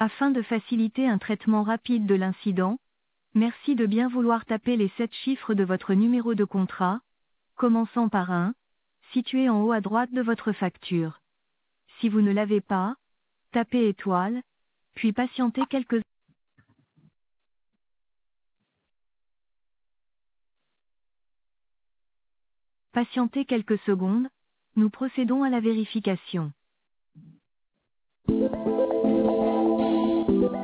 Afin de faciliter un traitement rapide de l'incident, merci de bien vouloir taper les 7 chiffres de votre numéro de contrat, commençant par 1, situé en haut à droite de votre facture. Si vous ne l'avez pas, tapez étoile, puis patientez quelques secondes, nous procédons à la vérification.